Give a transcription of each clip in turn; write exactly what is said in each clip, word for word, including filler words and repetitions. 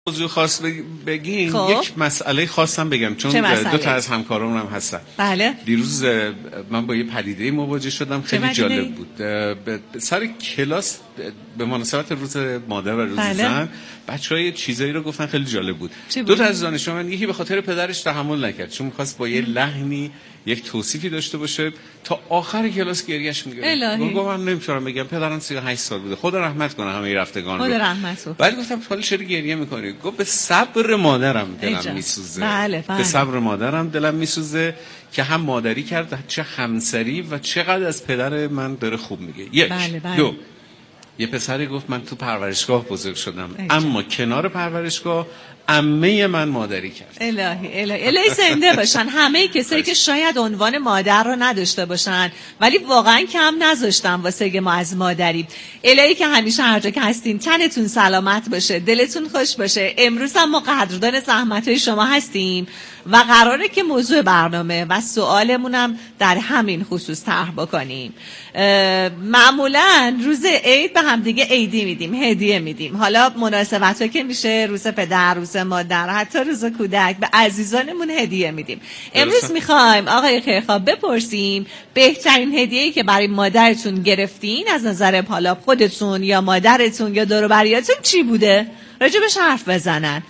موضوع خاص بگین خب. یک مسئله خواستم بگم چون دو تا از همکارام هم هستن. بله. دیروز من با یه پدیده مواجه شدم خیلی جالب بود. سر کلاس به مناسبت روز مادر و روز بله. زن بچه‌ها چیزایی رو گفتن خیلی جالب بود. دو تا از دانشجویان یکی به خاطر پدرش تحمل نکرد چون می‌خواست با یه لحنی یک توصیفی داشته باشه تا آخر کلاس گریه‌اش می‌گرفت. گفت من نمی‌تونم بگم پدرم سی و هشت سال بوده. خدا رحمت کنه همه رفتگان رو. خدا رحمت کنه. بعد گفتم حالا چرا گریه می‌کنی؟ گفت به صبر مادرم دلم می‌سوزه. بله بله. به صبر مادرم دلم می‌سوزه که هم مادری کرد چه همسری و چقدر از پدر من داره خوب میگه. یک بله بله. دو یه پسری گفت من تو پرورشگاه بزرگ شدم ایجا. اما کنار پرورشگاه عمه من مادری کرد. الهی الهی الهی زنده باشن همه کسایی که شاید عنوان مادر رو نداشته باشن ولی واقعا کم نذاشتن واسه ما از مادری. الهی که همیشه هر جا که هستین تنتون سلامت باشه، دلتون خوش باشه. امروز هم ما قدردان زحمت‌های شما هستیم و قراره که موضوع برنامه و سوالمونم در همین خصوص طرح بکنیم. معمولا روز عید به هم دیگه عیدی میدیم، هدیه میدیم. حالا مناسبت‌ها که میشه روز پدر، روز مادر، حتی روز کودک به عزیزانمون هدیه میدیم. امروز میخوایم آقای خیرخواه بپرسیم بهترین هدیه‌ای که برای مادرتون گرفتین از نظر حالا خودتون یا مادرتون یا دور و بریاتون چی بوده؟ راجبش حرف بزنن.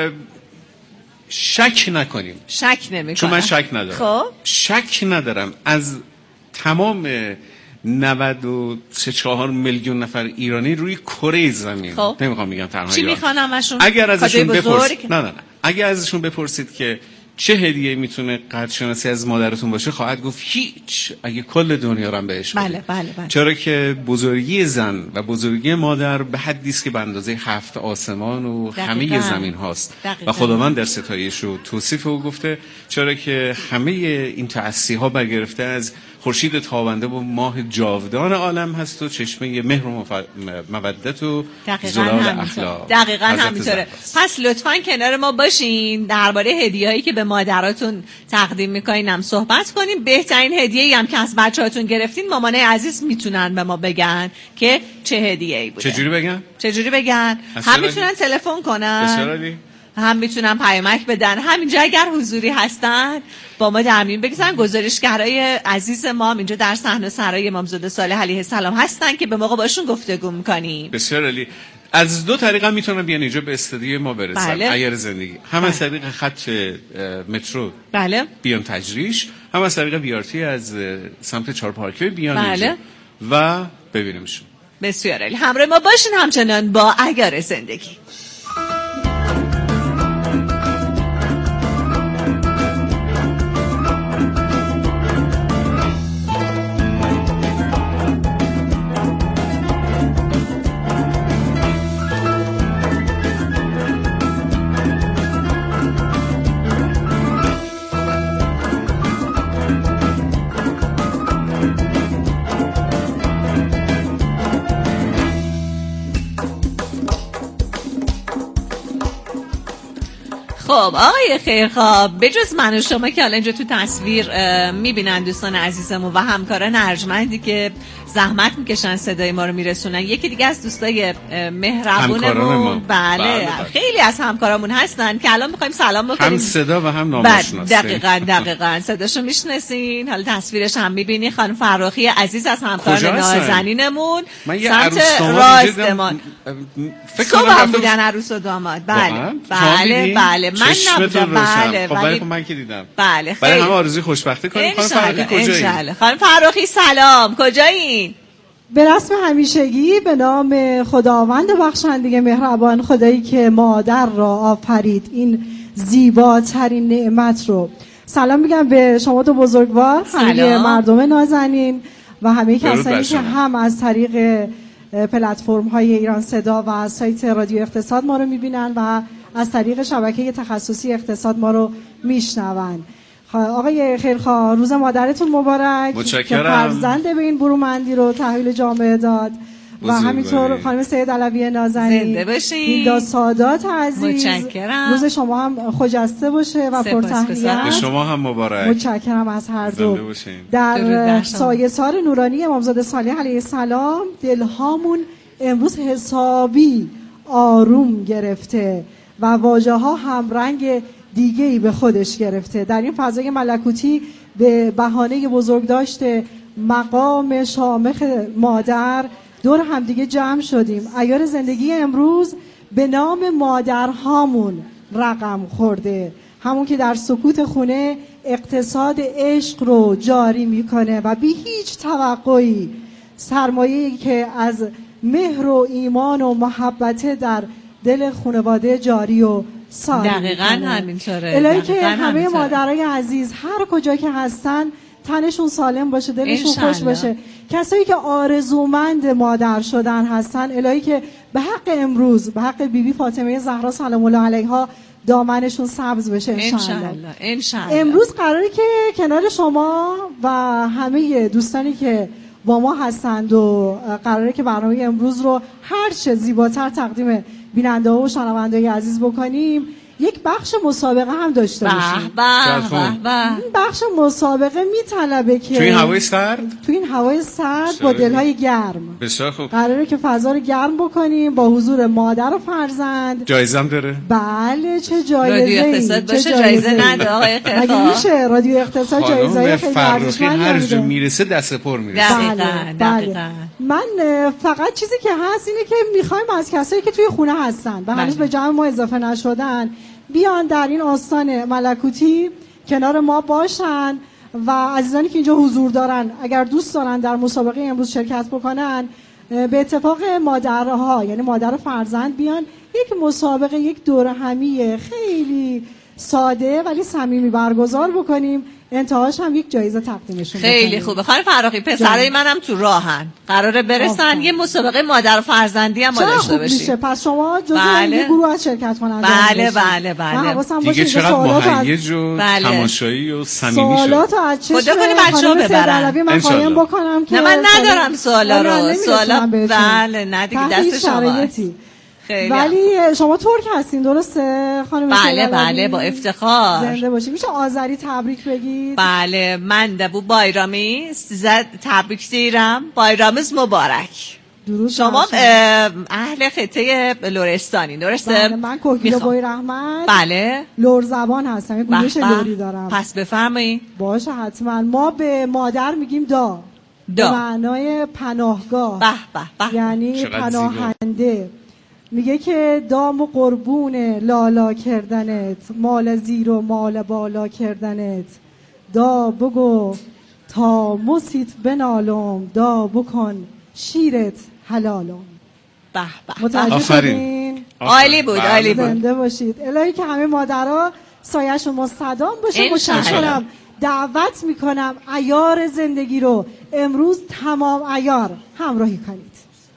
شک نکنیم. شک نمی‌کنم. چون من شک ندارم. خب شک ندارم از تمام نود و سه چهار میلیون نفر ایرانی روی کره زمین خب. نمیخوام بگم تنها چی میخوان همشون؟ اگر ازشون بپرسید نه نه نه اگر ازشون بپرسید که چه هدیه میتونه قدرشناسی از مادرتون باشه خواهد گفت هیچ اگه کل دنیا رو بهش بده. بله بله بله. چرا که بزرگی زن و بزرگی مادر به حدی است که به اندازه هفت آسمان و همه زمین هاست و خداوند در ستایش و توصیف او گفته چرا که همه این تأسی ها برگرفته از خورشید تابنده و ماه جاودان عالم هست و چشمه مهر و مودت و زلال اخلاق. دقیقاً همینطوره. پس لطفاً کنار ما باشین درباره هدیه‌هایی که به مادراتون تقدیم می‌کنین هم صحبت کنیم. بهترین هدیه‌ای هم که از بچه‌هاتون گرفتین مامانای عزیز میتونن به ما بگن که چه هدیه‌ای بوده. چجوری بگن؟ چجوری بگن؟ هم میتونن تلفن کنن. هم میتونن پیامک بدن. همینجا اگر حضوری هستن با ما در میون بگذارن. گزارشگرای عزیز ما اینجا در صحنه سرای امامزاده صالح علیه السلام هستن که به موقع باشون گفتگو میکنیم. بسیار عالی. از دو طریقه میتونن بیان اینجا به استودیو ما برسن. بله. اگر زندگی هم از طریق خط مترو بله. بیان تجریش، هم از طریق بیارتی از سمت چهار پارکوی بیان بله. اینجا و ببینیمشون. بسیار عالی. همراه ما باشین همچنان با اگر زندگی. خب آقای خیرخواه بجز من و شما که حالا اینجا تو تصویر میبینن دوستان عزیزمون و همکاران ارجمندی که زحمت میکشن صدای ما رو میرسونن، یکی دیگه از دوستای مهربونمون بله, بله خیلی از همکارامون هستن که الان میخوایم سلام بکنیم. هم صدا و هم نامشناس. دقیقاً دقیقاً صداشو میشناسین، حالا تصویرش هم میبینی. خانم فراخی عزیز از همکاران نازنینمون سمت راست ما صبح بودن عروس و داماد. بله بله بله من نبودم. بله ولی خب من که دیدم. بله برای همه آرزوی خوشبختی کنیم. خانم فراخی کجایی؟ خانم فراخی سلام، کجایین؟ به رسم همیشگی به نام خداوند بخشنده مهربان، خدایی که مادر را آفرید، این زیباترین نعمت رو سلام میگم به شما دو بزرگوار، همه مردم نازنین و همه کسانی که هم از طریق پلتفرم های ایران صدا و سایت رادیو اقتصاد ما رو میبینن و از طریق شبکه تخصصی اقتصاد ما رو میشنون. آقای خیرخواه روز مادرتون مبارک. متشکرم. که فرزند به این برومندی رو تحویل جامعه داد و همینطور خانم سید علوی نازنین زنده باشین. این دا سادات عزیز متشکرم. روز شما هم خجسته باشه و پرتهنیت. به شما هم مبارک. متشکرم از هر دو. در سایه‌سار نورانی امامزاده صالح علیه السلام دلهامون امروز حسابی آروم گرفته و واژه ها هم رنگ دیگه‌ای به خودش گرفته. در این فضای ملکوتی به بهانه بزرگ داشته مقام شامخ مادر دور همدیگه جمع شدیم. عیار زندگی امروز به نام مادرهامون رقم خورده، همون که در سکوت خونه اقتصاد عشق رو جاری میکنه و بی هیچ توقعی سرمایه‌ای که از مهر و ایمان و محبت در دل خانواده جاری و ساری دقیقاً همینطوره. الهی که همه مادرای عزیز هر کجا که هستن تنشون سالم باشه، دلشون خوش باشه. کسایی که آرزومند مادر شدن هستن الهی که به حق امروز، به حق بیبی فاطمه زهرا سلام الله علیها دامنشون سبز بشه انشالله. انشالله. امروز قراره که کنار شما و همه دوستانی که با ما هستند و قراره که برنامه امروز رو هر چه زیباتر تقدیم بیننده و شنونده عزیز بکنیم، یک بخش مسابقه هم داشته باشیم. به به. این بخش مسابقه میطلبه که توی این هوای سرد توی این هوای سرد با دلهای گرم بسیار خوب قراره که فضا رو گرم بکنیم با حضور مادر و فرزند. جایزه هم داره؟ بله چه جایزه رادیو اقتصاد باشه جایزه نده آقای خیرخواه. مگه میشه رادیو اقتصاد جایزه خیلی ارزشمندی هر جا میرسه دست پر میرسه. دقیقاً دقیقاً. من فقط چیزی که هست اینه که میخوایم از کسایی که توی خونه هستن و هنوز به جمع ما اضافه نشدن بیان در این آستان ملکوتی کنار ما باشن و عزیزانی که اینجا حضور دارن اگر دوست دارن در مسابقه امروز شرکت بکنن به اتفاق مادرها یعنی مادر و فرزند بیان یک مسابقه، یک دوره همی خیلی ساده ولی صمیمی برگزار بکنیم، انتهاش هم یک جایزه تقدیمشون خیلی بکنیم. خوبه. خانم فراقی پسرای منم تو راهن قراره برسن آفا. یه مسابقه مادر و فرزندی هم ما داشته باشیم. میشه پس شما جزو بله. یه گروه از شرکت کننده بله بله بله دیگه چقدر مهیج و بله. تماشایی و صمیمی شد. سوالات از چشم خدا کنه بچه‌ها ببرن من خواهیم بکنم که نه من ندارم سوالا رو. سوالا بله نه دیگه دست شماست. ولی شما ترک هستین درسته خانم؟ بله بله با افتخار. زنده باشید. میشه آذری تبریک بگید؟ بله من ده bu bayramı size tebrik ederim. Bayramınız mübarek. درود. شما اهل خطه لرستانی درسته؟ بله من کوکیلو بای رحمت. بله لور زبان هستم، یه گویش لوری دارم. پس بفرمایید. باشه حتما. ما به مادر میگیم دا. دا. به معنای پناهگاه. به به به. یعنی پناهنده. میگه که دام و قربون لالا کردنت، مال زیر و مال بالا کردنت، دا بگو تا مسیت بنالم، دا بکن شیرت حلالم. به به. متوجه شدین؟ عالی بود عالی بود. زنده باشید. الهی که همه مادرها سایه‌شون مستدام باشه. مشکرم. دعوت میکنم عیار زندگی رو امروز تمام عیار همراهی کنید.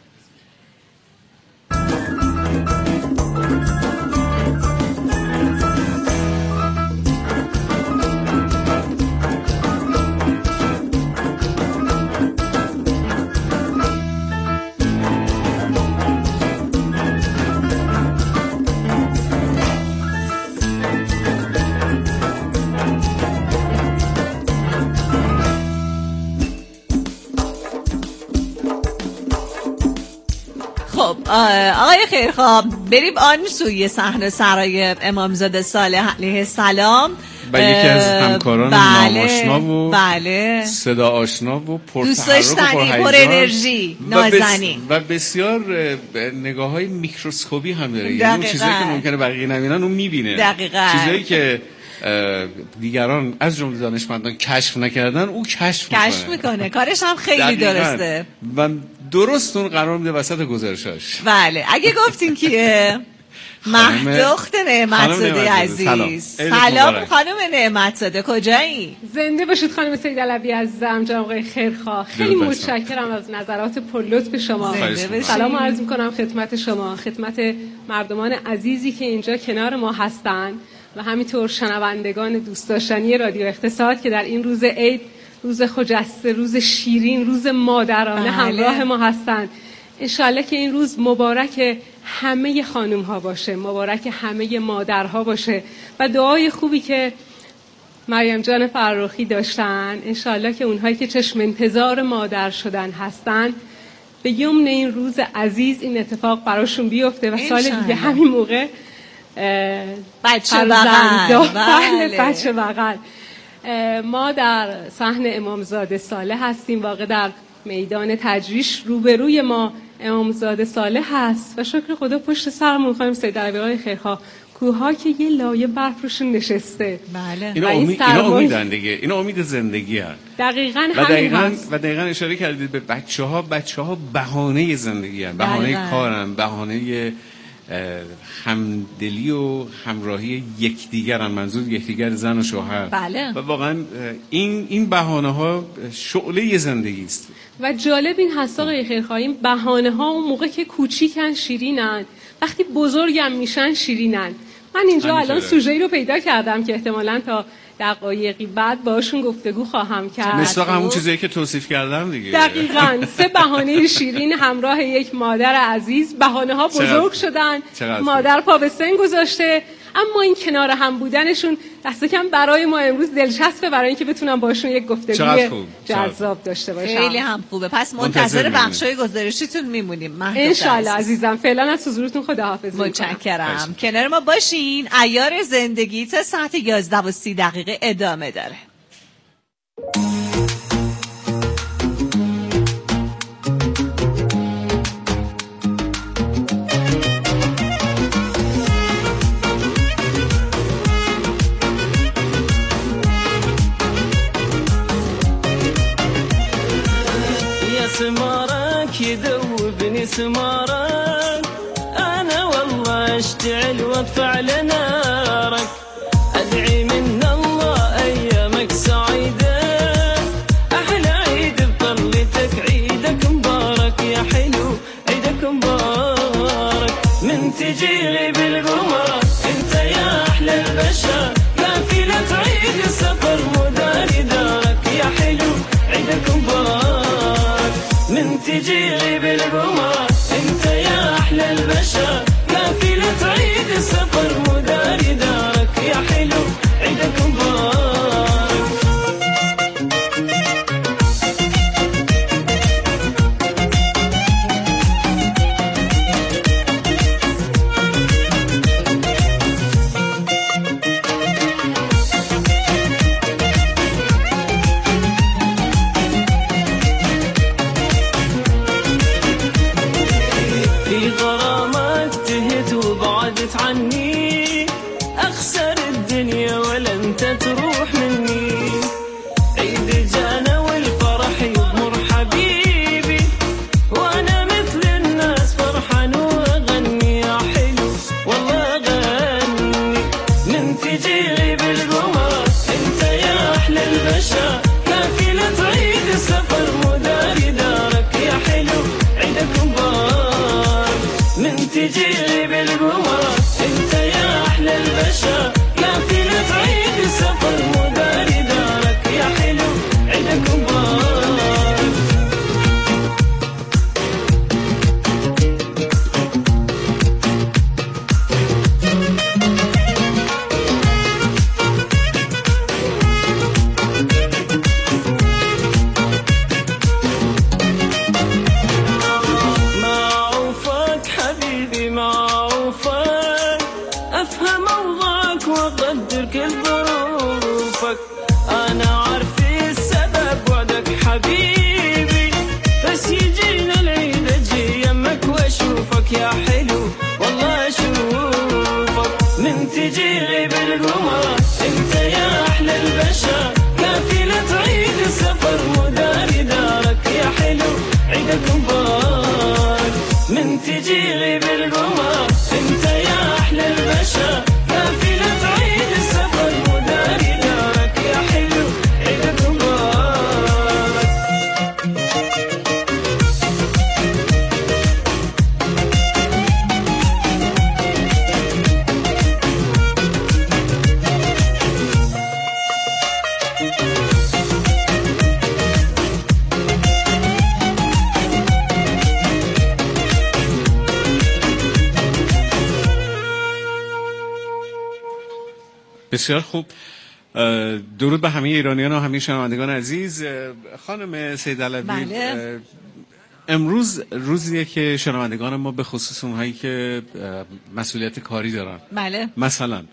آقای خیرخواه بریم آن سوی صحنه سرای امامزاده صالح علیه السلام و یکی از همکاران بله، ناماشنا و بله. صدا آشنا و دوست داشتنی پر انرژی نازنین و بسیار نگاه های میکروسکوپی هم داره. یعنی اون چیزایی که ممکنه بقیه نبینن اون میبینه. دقیقاً. چیزایی که دیگران از جمله دانشمندان کشف نکردن او کشف میکنه کشف میکنه کارش هم خیلی درسته و درست اون قرار میده وسط گزارشاش. بله اگه گفتین که مهدخت نعمتزاده عزیز سلام, سلام خانم نعمتزاده کجایی؟ زنده باشید خانم سید علوی عزیزم. جناب آقای خیرخواه خیلی متشکرم از نظرات پرلطف شما. سلام عرض میکنم خدمت شما، خدمت مردمان عزیزی که اینجا کنار ما هستند و همینطور شنوندگان دوست داشتنی رادیو اقتصاد که در این روز عید، روز خجسته، روز شیرین، روز مادرانه بله. همراه ما هستند. انشالله که این روز مبارک همه خانم ها باشه، مبارک همه مادرها باشه و دعای خوبی که مریم جان فرخی داشتن انشالله که اونهایی که چشم انتظار مادر شدن هستن به یمن این روز عزیز این اتفاق براشون بیفته و سال دیگه همین موقع بچه بغل. بله بچه بغل. ما در صحن امامزاده صالح هستیم، واقع در میدان تجریش روبروی ما امامزاده صالح هست و شکر خدا پشت سرمون خانم سید علوی آقای خیرخواه کوها که یه لایه برف روشون نشسته. بله. اینا, امید، اینا امیدن دیگه، اینا امید زندگی هست. دقیقاً و دقیقاً هست. و دقیقاً اشاره کردید به بچه ها. بچه ها بهانه زندگی هست، بهانه کارن، بهانه همدلی و همراهی یکدیگرن، منظور یکدیگر زن و شوهر. بله. و واقعا این این بهانه ها شعله زندگی است. و جالب این هست آقای خیرخواه، این بهانه ها اون موقع که کوچیکن شیرینن، وقتی بزرگم میشن شیرینن. من اینجا الان سوژه‌ای رو پیدا کردم که احتمالاً تا دقایقی بعد باشون گفتگو خواهم کرد. مصداق همون چیزایی که توصیف کردم دیگه. دقیقاً سه بهانه شیرین همراه یک مادر عزیز. بهانه ها بزرگ شدن، مادر پا به سن گذاشته، اما این کنار هم بودنشون دست کم برای ما امروز دلچسبه، برای اینکه بتونم باشون یک گفتگوی جذاب داشته باشم. خیلی هم خوبه. پس منتظر بخشای گزارشیتون میمونیم. ان شاء الله عزیزم. فعلا از حضورتون خداحافظی. متشکرم. کنار ما باشین. عیار زندگی تا ساعت یازده و سی دقیقه ادامه داره. سمارك يذوبني سمارك، أنا والله أشتعل وأطفع لنارك، أدعي من الله أيامك سعيدة، أحلى عيد بطلتك عيدك مبارك يا حلو عيدك مبارك، من تجيلي بالقمر أنت يا أحلى البشر، قافلة عيد السفر مداري دارك يا حلو عيدك مبارك، من تجيلي بالقمر انت يا احلى البشر، قافلة عيد السفر مداري دارك يا حلو عيدك مبارك. عني أخسر الدنيا ولا أنت تروح مني، عيد جانا والفرح يغمر حبيبي، وأنا مثل الناس فرحان وأغني يا حلو والله أغني، من تجيلي بالقمر أنت يا أحلى البشر، قافلة عيد السفر مداري دارك يا حلو عيدك مبارك، من تجيلي بالقمر انت يا احلى البشر، قافلة عيد السفر مداري دارك يا حلو عيدك مبارك. معروفك حبيبي معروفك، أفهم أوضاعك وأقدر كل ظروفك، أنا عارف السبب وعدك حبيبي، بس يجينا العيد أجي يمك وأشوفك يا حلو والله أشوفك، من تجيلي بالقمر أنت يا أحلى البشر، قافلة عيد السفر مداري دارك يا حلو عيدك مبارك، من تجيلي بالقمر أنت يا أحلى البشر، قافلة عيد السفر مداري دارك يا حلو عيدك مبارك. بسیار خوب. درود به همه ایرانیان و همه شنوندگان عزیز. خانم سید علوی، بله. امروز روزیه که شنوندگان ما به خصوص اونهایی که مسئولیت کاری دارن، بله، مثلا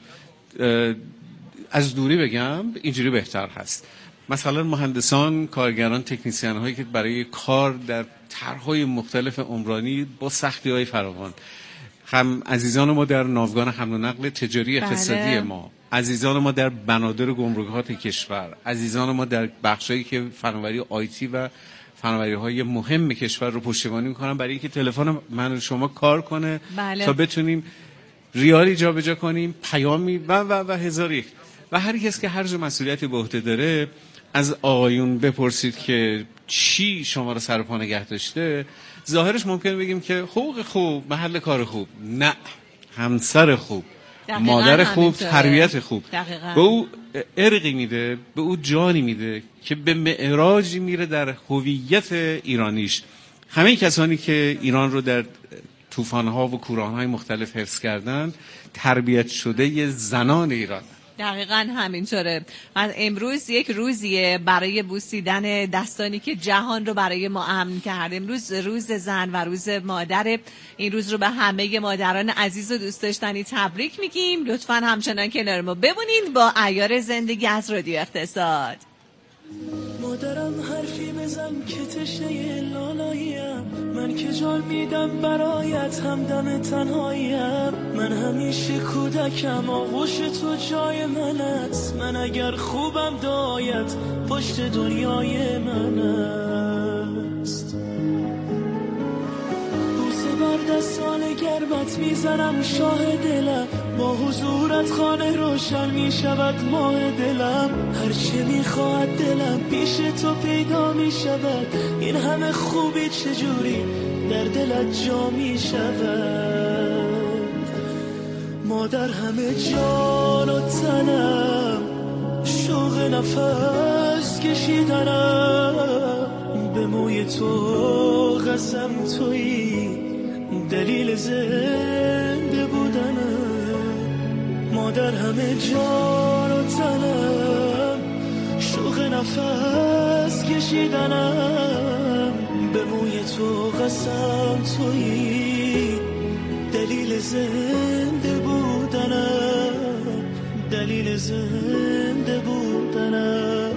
از دوری بگم اینجوری بهتر هست، مثلا مهندسان، کارگران، تکنیسیان هایی که برای کار در طرح‌های مختلف عمرانی با سختی‌های فراوان، هم عزیزان ما در ناوگان حمل و نقل تجاری اقتصادی بله. ما، عزیزان ما در بنادر گمرکات کشور، عزیزان ما در بخشایی که فناوری آیتی و فناوری‌های مهم کشور رو پشتیبانی می‌کنن برای اینکه تلفن من و شما کار کنه بله. تا بتونیم ریالی جابجا کنیم، پیامی و و و هزار یک. و هر کس که هر جا مسئولیتی به عهده داره از آقایون بپرسید که چی شما رو سر پا نگه داشته، ظاهرش ممکن بگیم که حقوق خوب، محل کار خوب، نه، همسر خوب، مادر خوب، تربیت خوب. دقیقا. به او ارقی میده، به او جانی میده که به معراجی میره در هویت ایرانیش. همه کسانی که ایران رو در طوفان‌ها و کوران‌های مختلف حفظ کردن تربیت شده زنان ایران. دقیقاً همینطوره. من امروز یک روزیه برای بوسیدن دستانی که جهان رو برای ما امن کرد. امروز روز زن و روز مادر. این روز رو به همه مادران عزیز و دوست داشتنی تبریک میگیم. لطفاً همچنان کنار ما بمونید با عیار زندگی از رادیو اقتصاد. مادرم حرفی بزن که تشنه لالاییم، من که جان میدم برایت همدم تنهاییم، من همیشه کودکم آغوش تو جای من است، من اگر خوبم دایت پشت دنیای من است. بوسه بر دستان گرمت میزنم شاه دلم، با حضورت خانه روشن میشود ماه دلم، هرچه میخواهد دلم پیش تو پیدا میشود، این همه خوبی چجوری در دلت جا میشود. مادر همه جان و تنم، شوق نفس کشیدنم، به موی تو قسم تویی دلیل زنده بودنم. مادر همه جان و تنم، شوق نفس کشیدنم، به موی تو قسم تویی دلیل زنده بودنم، دلیل زنده بودنم.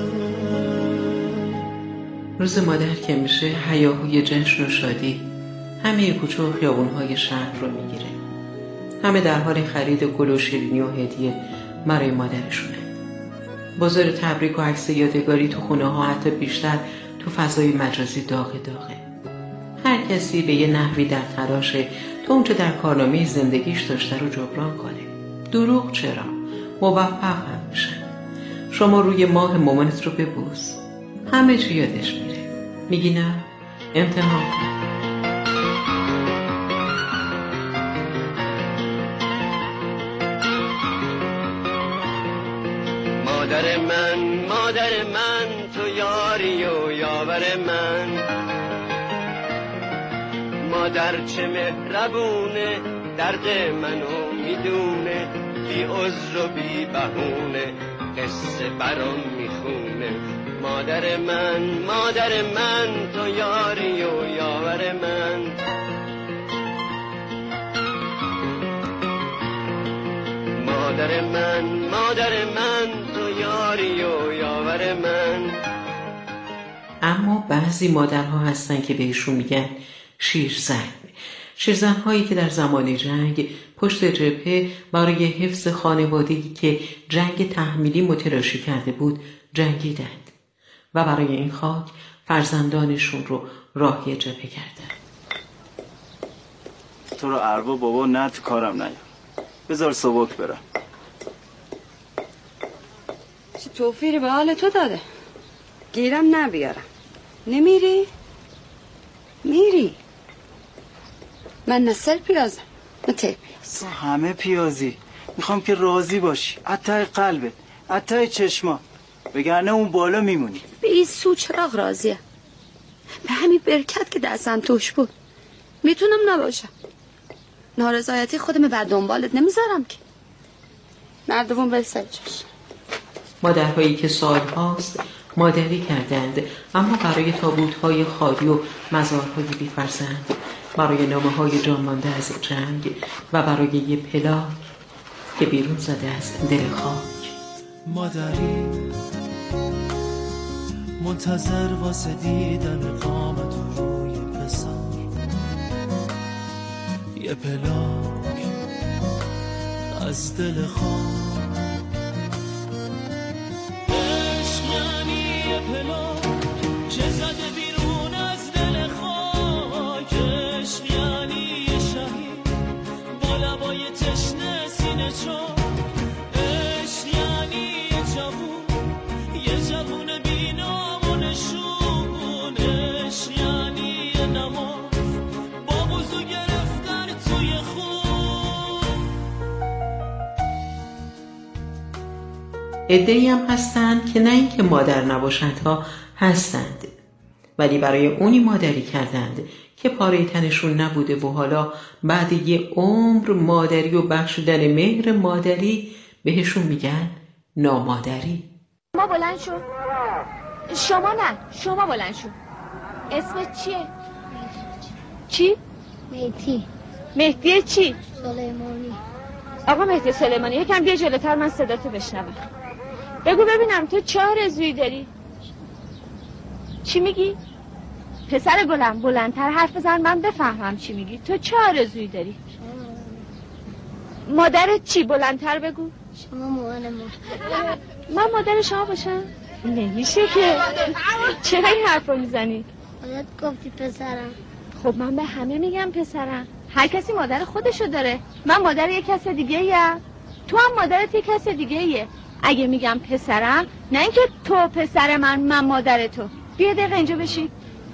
روز مادر که میشه هیاهوی جشن و شادی همه کوچه و خیابون‌های شهر رو میگیره. همه در حال خرید گل و شیرینی و هدیه برای مادرشونه. بازار تبریک و عکس یادگاری تو خونه ها حتی بیشتر تو فضای مجازی داغ داغه. هر کسی به یه نحوی در تلاشه تا اونچه در کارنامه زندگیش داشته رو جبران کنه. دروغ چرا؟ موفق هم میشن. شما روی ماه مامانت رو ببوس، همه چی یادش میره. میگی نه؟ امتحان کن. مادر من، مادر من، تو یاری و یاور من، مادر چه مهربونه، درد منو میدونه، بی عذر و بی بهونه قصه برام میخونه. مادر من، مادر من، تو یاری و یاور من، مادر من، مادر من، تو یاری و یاور من. اما بعضی مادرها هستن که بهشون میگن شیرزن. شیرزن هایی که در زمان جنگ پشت جبهه برای حفظ خانوادگی که جنگ تحمیلی متلاشی کرده بود جنگیدند و برای این خاک فرزندانشون رو راهی جبهه کردند. تو رو اروا بابا نه تو کارم نیام، بذار سبک برم. چه توفیری به حال تو داده، گیرم نبیارم. نمیری؟ میری. من نه سر پیازم نه ته پیاز. همه پیازی. میخوام که راضی باشی، اتای قلبت، اتای چشما، بگرنه اون بالا میمونی. به این سو چراغ راضیه، به همین برکت که دستم توش بود میتونم نباشم. نارضایتی خودم بر دنبالت نمیذارم که. مردمون به سر چشم. مادرهایی که سال هاست مادری کردند، اما برای تابوت‌های خالی و مزارهای بی‌فرزند، برای نامه‌های جان مانده از جنگ و برای یه پلاک که بیرون زده از دل خاک. مادری منتظر واسه دیدن قامت روی پسر، یه پلاک از دل خاک. عشق یعنی یه پلاک که زده بیرون از دل خاک. عشق یعنی یه شهید با لبای تشنه سینه چاک. عشق یعنی یه جوون، یه جوون بی‌نام و نشون. عشق یعنی یه نماز با وضو گرفتن توی خون. عده‌ای هم هستند که نه اینکه مادر نباشند ها هستند، ولی برای اونی مادری کردند که پاره تنشون نبوده و حالا بعد یه عمر مادری و بخشیدن مهر مادری بهشون میگن نامادری. شما بلند شو. شما نه، شما بلند شو. اسمت چیه؟ چی؟ مهدی. مهدی چی؟ سلیمانی. آقا مهدی سلیمانی، یکم بیا جلوتر من صداتو بشنوم. بگو ببینم تو چه آرزویی داری؟ چی میگی؟ پسر گلم بلندتر حرف بزن من بفهمم چی میگی. تو چه آرزویی داری؟ مادرت چی؟ بلندتر بگو. شما مامان ما. من مادر شما باشم؟ نمیشه که. چرا این حرف رو میزنی؟ خودت گفتی پسرم. خب من به همه میگم پسرم. هر کسی مادر خودشو داره. من مادر یک کس دیگه ایم، تو هم مادرت یک کس دیگه ایه. اگه میگم پسرم، نه اینکه تو پسر من من مادر تو. بیا دقیقه اینجا بشی.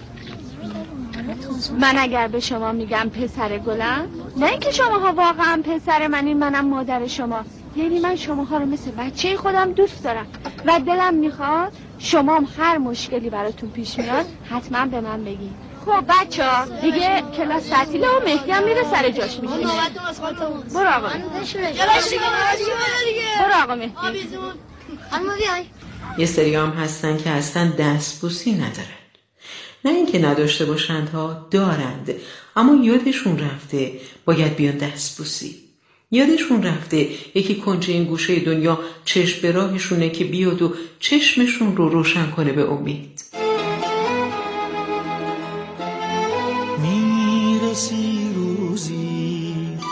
من اگر به شما میگم پسر گلم، نه اینکه شماها واقعا پسر منین منم مادر شما. یعنی من شماها رو مثل بچه خودم دوست دارم و دلم میخواد شما هم هر مشکلی براتون پیش میاد حتما به من بگی. خب بچه ها دیگه کلاس تعطیله و مهدی هم میره سر جاش میشینه. برو آقا برو آقا مهدی. یه سری هم هستن که اصلا دستبوسی ندارن. نه اینکه نداشته باشند ها، دارند، اما یادشون رفته باید بیان دستبوسی. یادشون رفته یکی کنج این گوشه دنیا چشم به راهشونه که بیاد و چشمشون رو روشن کنه به امید. میرسی روزی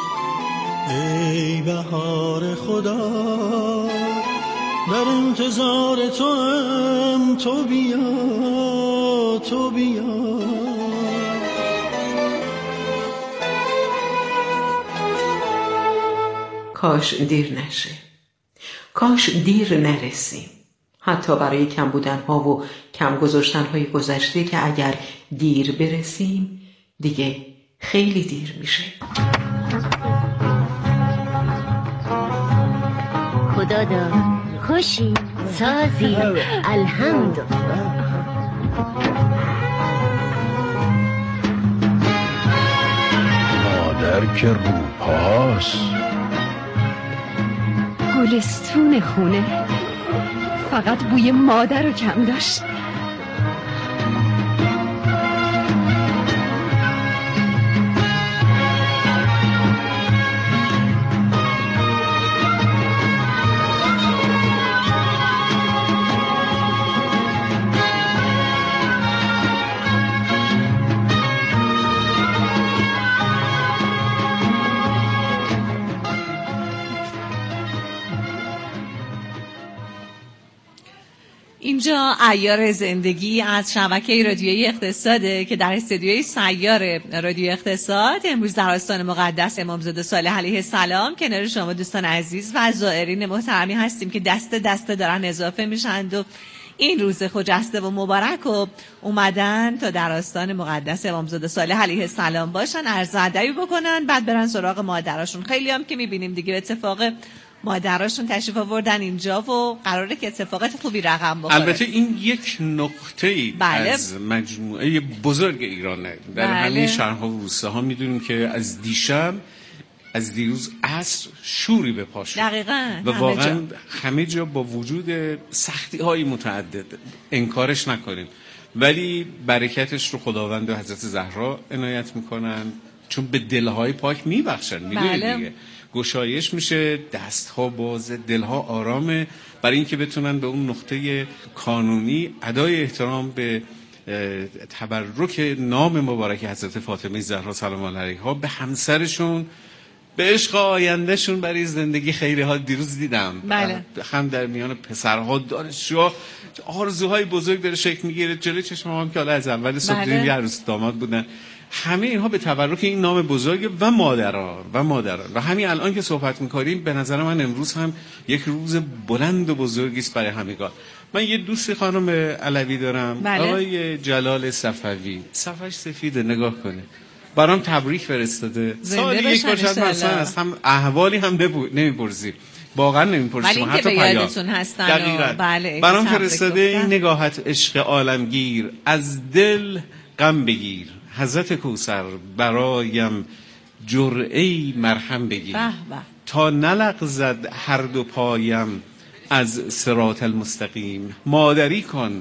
ای بهار خدا، در انتظار تو هم، تو بیا تو بیا. کاش دیر نشه، کاش دیر نرسیم، حتی برای کم بودن ها و کم گذاشتن های گذشته که اگر دیر برسیم دیگه خیلی دیر میشه. خدا دار خوشی سازی الحمدلله. مادر که روپاس گلستون خونه فقط بوی مادر رو کم داشت. اینجا عیار زندگی از شبکه رادیویی اقتصاده که در استودیوی سیار رادیو اقتصاد امروز در آستان مقدس امامزاده صالح علیه السلام کنار شما دوستان عزیز و زائرین محترمی هستیم که دست دست دارن اضافه میشند و این روز خجسته و مبارک و اومدن تا در آستان مقدس امامزاده صالح علیه السلام باشن، عرض ادبی بکنن، بعد برن سراغ مادراشون. خیلی هم که میبینیم دیگه اتفاق مادراشون تشریف آوردن اینجا و قراره که اتفاقات خوبی رقم بخوره. البته این یک نقطه‌ای بله. از مجموعه بزرگ ایرانه. در بله. همه شهرها و روستاها میدونیم که از دیشب از دیروز عصر شوری به پا شد. دقیقاً. و واقعا همه جا با وجود سختی های متعدد انکارش نکنیم، ولی برکتش رو خداوند و حضرت زهرا عنایت میکنن، چون به دلهای پاک میبخشن. میدونید بله. دیگه گشایش میشه، دستها بازه، دلها آرامه، برای اینکه بتونن به اون نقطه کانونی ادای احترام به تبرک نام مبارک حضرت فاطمه زهرا سلام الله علیها به همسرشون، به عشق آیندهشون برای زندگی خیلی ها دیروز دیدم. بله. هم در میان پسرها دانشجوها آرزوهای بزرگ داره شکل میگیره جلوی چشم هم که حالا از اول صبح بله. دیدیم یه عروس داماد بودن، همه اینها به تبرک این نام بزرگ و مادران و مادران و همین الان که صحبت میکنیم به نظر من امروز هم یک روز بلند و بزرگی است برای همگان. من یه دوستی خانم علوی دارم، بله. آقای جلال صفوی، صفحش سفیده، نگاه کنه، برام تبریک فرستاده، سالی یک بار شاید مثلا از هم احوالی هم نمیپرسیم، واقعا نمیپرسیم، حتی پیام هستن. دقیقاً. بله. برام فرستاده این نگاهت عشق عالمگیر، از دل غم بگیر، حضرت کوثر برایم جرعه‌ای مرهم بگیر، تا نلغزد هر دو پایم از صراط المستقیم، مادری کن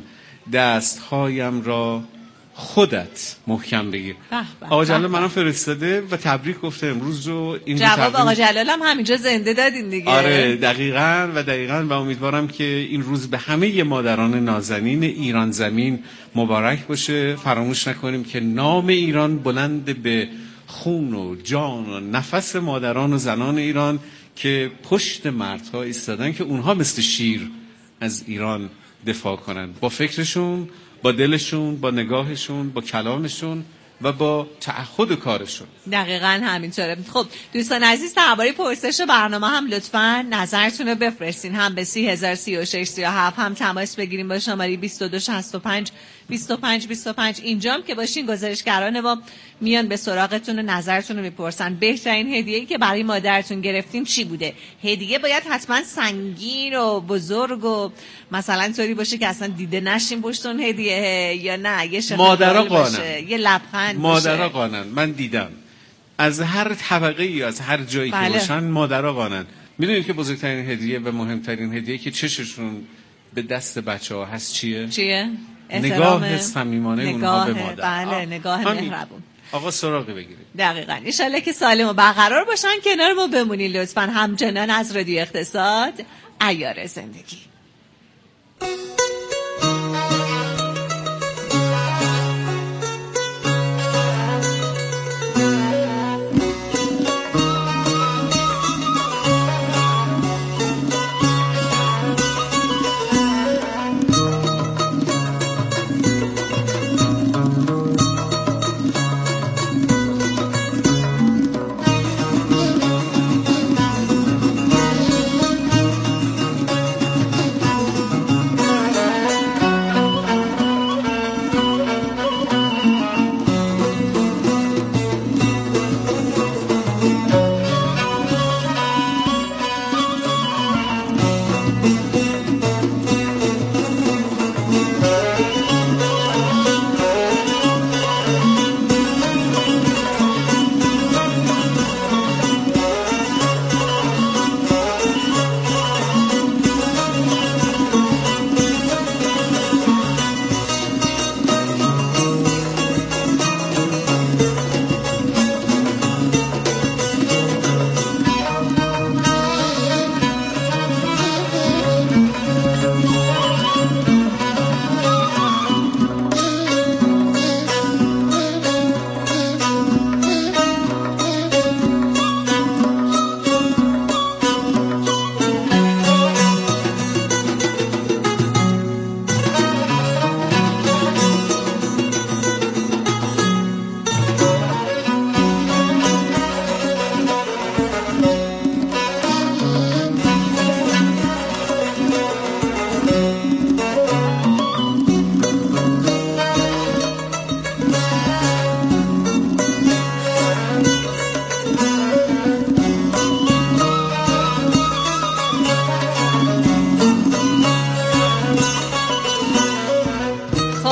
دستهایم را خودت محکم بگیر. آقا جلال منم فرستاده و تبریک گفته امروز رو. این جواب تبریک... آقا جلال هم همینجا زنده دادین دیگه. آره دقیقاً و دقیقاً و امیدوارم که این روز به همه مادران نازنین ایران زمین مبارک باشه. فراموش نکنیم که نام ایران بلند به خون و جان و نفس مادران و زنان ایران که پشت مردها ایستادن که اونها مثل شیر از ایران دفاع کنن، با فکرشون، با دلشون، با نگاهشون، با کلامشون و با تعهد کارشون. دقیقاً همینطوره. خب دوستان عزیز، درباره پرسش برنامه هم لطفاً نظرتون رو بفرستین، هم به سی هزار سی و شش سی و هفت، هم تماس بگیریم با شماره بیست و دو شصت و پنج بیست و پنج بیست و پنج. اینجام که باشین گزارشگران ما میان به سراغتون و نظرتون رو میپرسن. بهترین هدیه‌ای که برای مادرتون گرفتین چی بوده؟ هدیه باید حتما سنگین و بزرگ و مثلا طوری باشه که اصلا دیده نشین پشت اون هدیه، یا نه یه مادرها قانن، یه لبخند مادرها قانن. من دیدم از هر طبقه یا از هر جایی بله. که باشن مادرها قانن. میدونید که بزرگترین هدیه و مهمترین هدیه که چششون به دست بچه‌ها هست چیه؟ چیه؟ نگاه صمیمانه اونها به مادر. بله، نگاه مهربون. آقا سراغی بگیرید. دقیقاً. ان شاءالله که سالم و برقرار باشن، کنار ما بمونین لطفاً. همچنان از رادیو اقتصاد، عیار زندگی.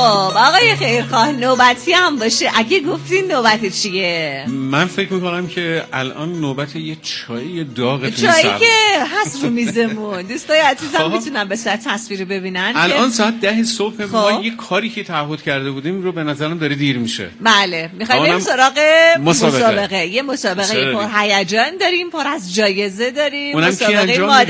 خب آقای خیرخواه نوبتی هم باشه، اگه گفتین نوبت چیه؟ من فکر میکنم که الان نوبت یه چای داغ چایی که هست رو میزمون. دوستای عزیزم میتونن به صورت تصویری ببینن الان ساعت ده صبح ما یه کاری که تعهد کرده بودیم رو به نظرم داره دیر میشه. بله میخوایم بریم سراغ مسابقه. مسابقه یه مسابقه پر هیجان داریم، پر از جایزه داریم، مسابقه